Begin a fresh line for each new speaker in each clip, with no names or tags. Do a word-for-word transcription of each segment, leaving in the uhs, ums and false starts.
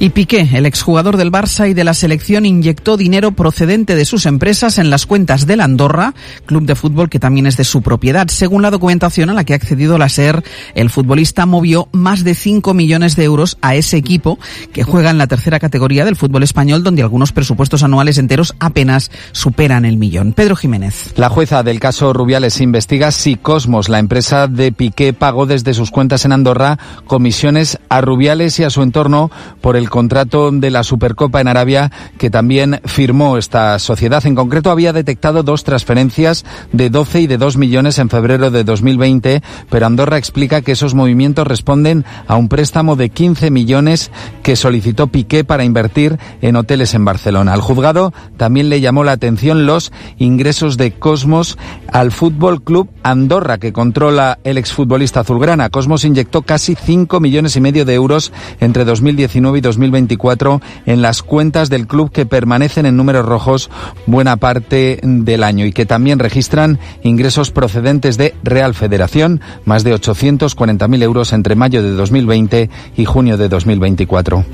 Y Piqué, el exjugador del Barça y de la selección, inyectó dinero procedente de sus empresas en las cuentas del Andorra, club de fútbol que también es de su propiedad. Según la documentación a la que ha accedido la SER, el futbolista movió más de cinco millones de euros a ese equipo que juega en la tercera categoría del fútbol español, donde algunos presupuestos anuales enteros apenas superan el millón. Pedro Jiménez.
La jueza del caso Rubiales investiga si Cosmos, la empresa de Piqué, pagó desde sus cuentas en Andorra comisiones a Rubiales y a su entorno por el contrato de la Supercopa en Arabia que también firmó esta sociedad. En concreto, había detectado dos transferencias de doce y de dos millones en febrero de dos mil veinte, pero Andorra explica que esos movimientos responden a un préstamo de quince millones que solicitó Piqué para invertir en hoteles en Barcelona. Al juzgado también le llamó la atención los ingresos de Cosmos al Fútbol Club Andorra, que controla el exfutbolista azulgrana. Cosmos inyectó casi cinco millones y medio de euros entre dos mil diecinueve y dos mil veinticuatro en las cuentas del club, que permanecen en números rojos buena parte del año y que también registran ingresos procedentes de Real Federación, más de ochocientos cuarenta mil euros entre mayo de dos mil veinte y junio de dos mil veinticuatro.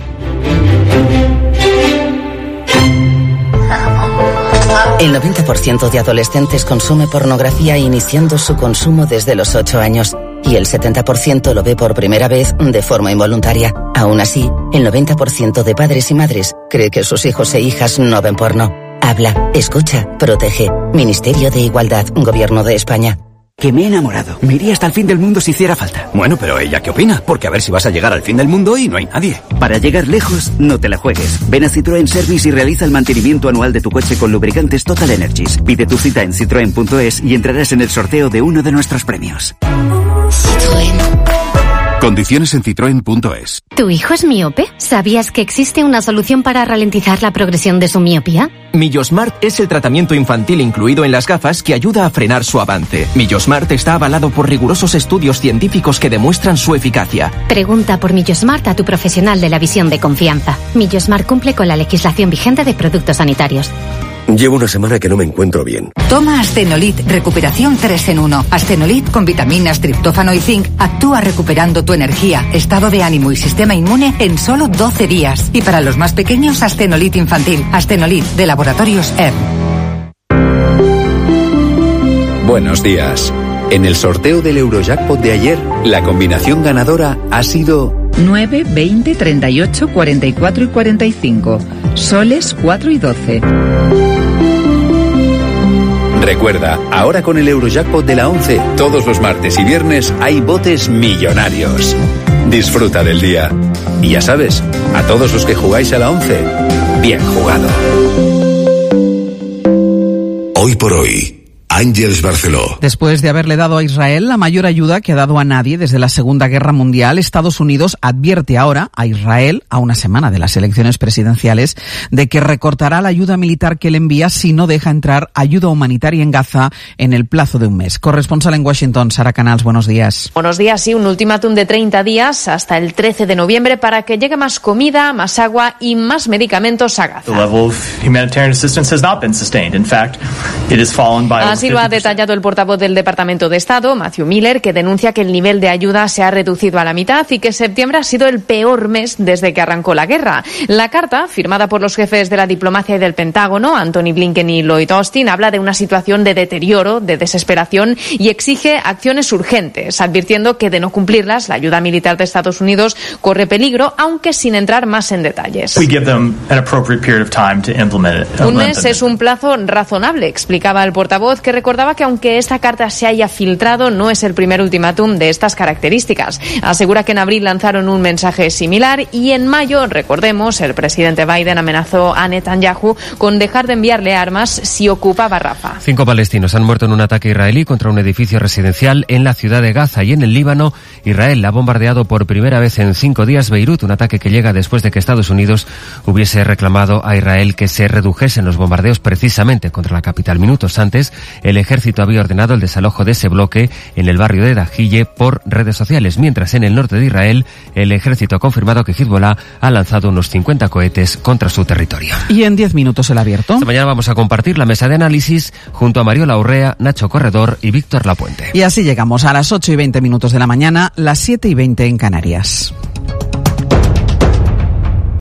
El noventa por ciento de adolescentes consume pornografía iniciando su consumo desde los ocho años y el setenta por ciento lo ve por primera vez de forma involuntaria. Aún así, el noventa por ciento de padres y madres cree que sus hijos e hijas no ven porno. Habla, escucha, protege. Ministerio de Igualdad, Gobierno de España.
Que me he enamorado. Me iría hasta el fin del mundo si hiciera falta.
Bueno, pero ¿ella qué opina? Porque a ver si vas a llegar al fin del mundo y no hay nadie.
Para llegar lejos, no te la juegues. Ven a Citroën Service y realiza el mantenimiento anual de tu coche con lubricantes Total Energies. Pide tu cita en citroen punto es y entrarás en el sorteo de uno de nuestros premios.
Citroën.
Condiciones en citroen punto es.
¿Tu hijo es miope? ¿Sabías que existe una solución para ralentizar la progresión de su miopía?
Millosmart es el tratamiento infantil incluido en las gafas que ayuda a frenar su avance. Millosmart está avalado por rigurosos estudios científicos que demuestran su eficacia.
Pregunta por Millosmart a tu profesional de la visión de confianza. Millosmart cumple con la legislación vigente de productos sanitarios.
Llevo una semana que no me encuentro bien.
Toma Astenolit Recuperación tres en uno. Astenolit con vitaminas, triptófano y zinc actúa recuperando tu energía, estado de ánimo y sistema inmune en solo doce días. Y para los más pequeños, Astenolit Infantil. Astenolit de Laboratorios E R.
Buenos días. En el sorteo del Eurojackpot de ayer, la combinación ganadora ha sido
nueve, veinte, treinta y ocho, cuarenta y cuatro y cuarenta y cinco. Soles cuatro y doce.
Recuerda, ahora con el Eurojackpot de la once, todos los martes y viernes hay botes millonarios. Disfruta del día. Y ya sabes, a todos los que jugáis a la once, bien jugado.
Hoy por hoy, Ángeles Barceló.
Después de haberle dado a Israel la mayor ayuda que ha dado a nadie desde la Segunda Guerra Mundial, Estados Unidos advierte ahora a Israel, a una semana de las elecciones presidenciales, de que recortará la ayuda militar que le envía si no deja entrar ayuda humanitaria en Gaza en el plazo de un mes. Corresponsal en Washington, Sara Canals, buenos días.
Buenos días, sí, un ultimátum de treinta días hasta el trece de noviembre para que llegue más comida, más agua y más medicamentos a Gaza.
The level of humanitarian assistance has not been sustained. In fact, it has fallen by
Así lo ha detallado el portavoz del Departamento de Estado, Matthew Miller, que denuncia que el nivel de ayuda se ha reducido a la mitad y que septiembre ha sido el peor mes desde que arrancó la guerra. La carta, firmada por los jefes de la diplomacia y del Pentágono, Anthony Blinken y Lloyd Austin, habla de una situación de deterioro, de desesperación y exige acciones urgentes, advirtiendo que de no cumplirlas, la ayuda militar de Estados Unidos corre peligro, aunque sin entrar más en detalles.
We give them an appropriate period of time to implement it.
Un mes es un plazo razonable, explicaba el portavoz, que recordaba que aunque esta carta se haya filtrado, no es el primer ultimátum de estas características. Asegura que en abril lanzaron un mensaje similar y en mayo, recordemos, el presidente Biden amenazó a Netanyahu con dejar de enviarle armas si ocupaba Rafah.
Cinco palestinos han muerto en un ataque israelí contra un edificio residencial en la ciudad de Gaza, y en el Líbano, Israel ha bombardeado por primera vez en cinco días Beirut, un ataque que llega después de que Estados Unidos hubiese reclamado a Israel que se redujesen los bombardeos precisamente contra la capital. Minutos antes, el ejército había ordenado el desalojo de ese bloque en el barrio de Dajille por redes sociales, mientras en el norte de Israel el ejército ha confirmado que Hezbollah ha lanzado unos cincuenta cohetes contra su territorio.
Y en diez minutos el abierto.
Esta mañana vamos a compartir la mesa de análisis junto a Mariola Urrea, Nacho Corredor y Víctor Lapuente.
Y así llegamos a las ocho y veinte minutos de la mañana, las siete y veinte en Canarias.